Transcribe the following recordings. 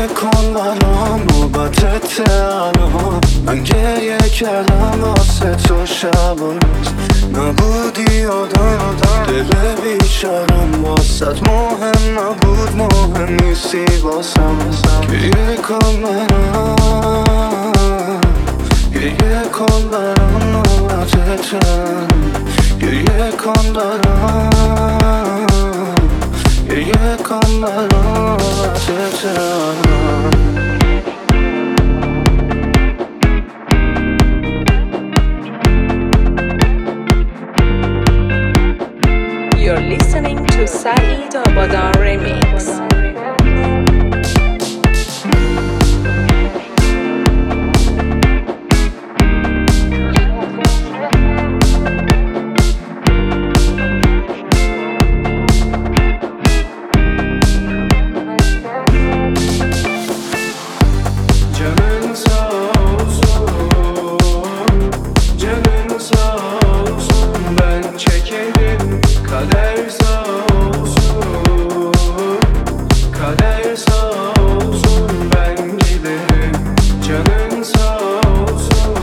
کن برام نوبت تنها من گریه کردم واسه تو شب و روز نبودی آدم دل بیچارم واسط مهم نبود مهم نیستی واسم گریه کن برام گریه کن برام نوبت تنها گریه کن برام گریه کن برام نوبت تنها You're listening to Saeed Abadan Remix. Canın sağ olsun, canın sağ olsun. Ben çekerim, kader sağ olsun, kader sağ olsun. Ben giderim, canın sağ olsun,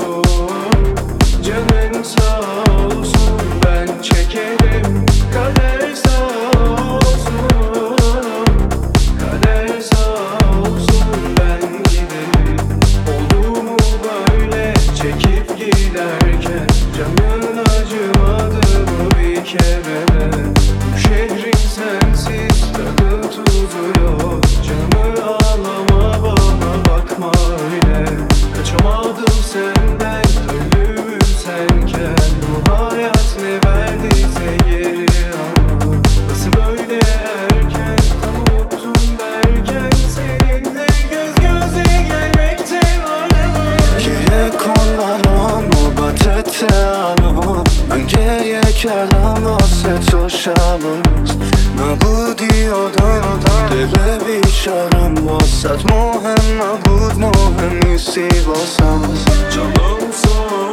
canın sağ olsun. Ben çekerim, kader sağ olsun, kader sağ olsun. Ben giderim, oldu mu böyle çekip giderken? Canın acımadı mı bir kere? Bu şehrin sensiz tadı tuzu yok. Canımı ağlama bana bakma öyle. Kaçamadım senden ölümüm senken. Bu hayat ne verdiyse geri ama nasıl böyle erken tam unuttum derken seninle göz göze gelmekte var. گریه کن برام نوبت تنها من گریه کردم واسه تو شب و روز نبودی آدم دل بیچارم واسط مهم نبود مهم نیستی واسم جانم ساز